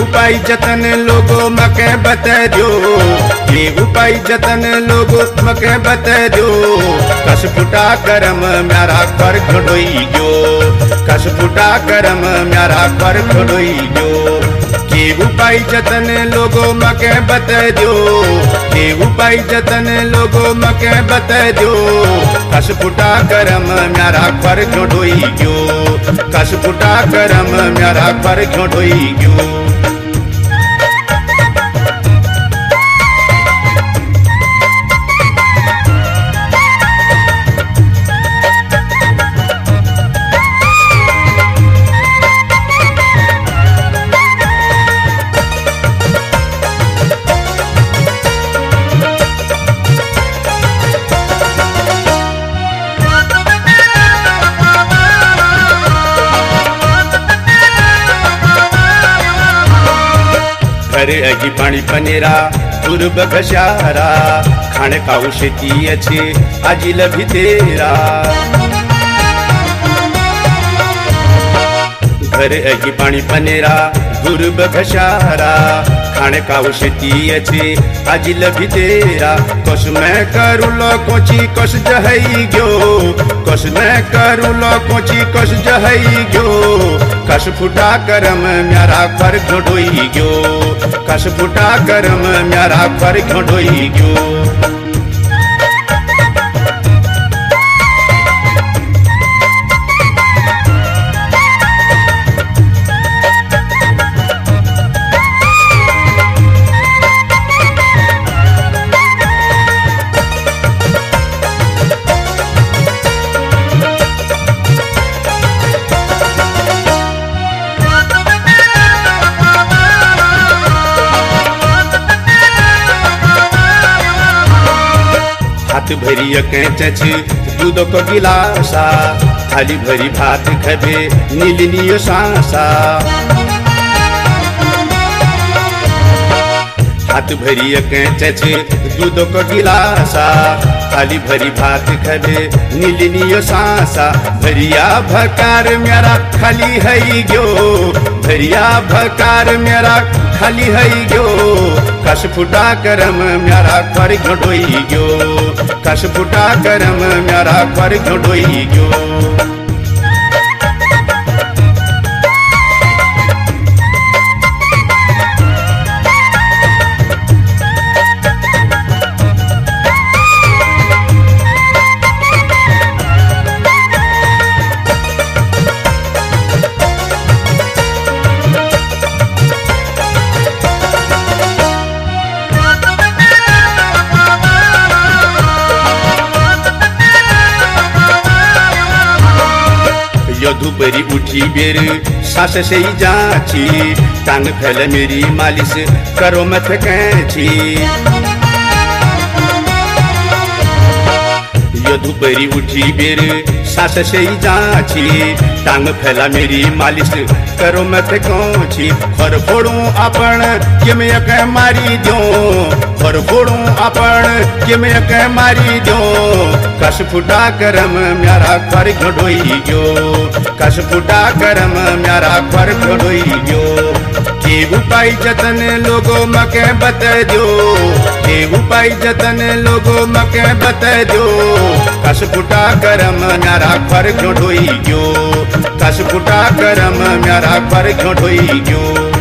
उपाय जतन लोगो मके बतजो, ये उपाय जतन लोगो मके बतजो। कस फुटा करम म्यारा कर घडोई गयो, कस फुटा करम म्यारा कर घडोई गयो। के उपाय जतन लोगो मके बतजो, के उपाय जतन लोगो मके बतजो। कस फुटा करम म्यारा कर घडोई गयो, कस फुटा करम म्यारा कर घडोई गयो। घरे अगी पाणी पनेरा पूर्व घशारा, खाणे खाऊ शेती अच्छे आजी लभी तेरा। घरे अगी पाणी पनेरा पूर्व घशारा, खाणे खाऊ शेती अच्छे आजी लभी तेरा। कस मैं करू लो कोची कस जहई गयो, कस मैं करू लो कोची कस जहई गयो। कस फुटा करम म्यारा कर घडोई गयो, कस फुटा करम म्यारा कर घडोई गयो। हाथ भरी कैचच दूध को गिलासा, थाली भरी भात खबे नीलनियो सांसा। हाथ भरी कैचच दूध को गिलासा, थाली भरी भात खबे नीलनियो सांसा। भरिया भकार म्यारा खाली हई गयो, भरिया भकार म्यारा खाली हई गयो। कस फुटा करम म्यारा कर घडोई गयो, कस फुटा करम म्यारा कर घडोई गयो। यदुपरी उठी बेर सास से ही जाची, टांग फैल मेरी मालिश करो मत कैची। यदुपरी उठी बेर सास से ही जाची, टांग फैला मेरी मालिश करो मत कौची। खर फोड़ू आपण के मैं कह मारी दो, खर फोड़ू आपण के मैं कह मारी दो। कस फुटा करम म्यारा कर घडोई गयो, कस फुटा करम म्यारा कर घडोई गयो। के उपाय जतन लोगो मके बतजो, के उपाय जतन लोगो मके बतजो। कस फुटा करम म्यारा कर घडोई गयो, कस फुटा करम म्यारा कर घडोई गयो।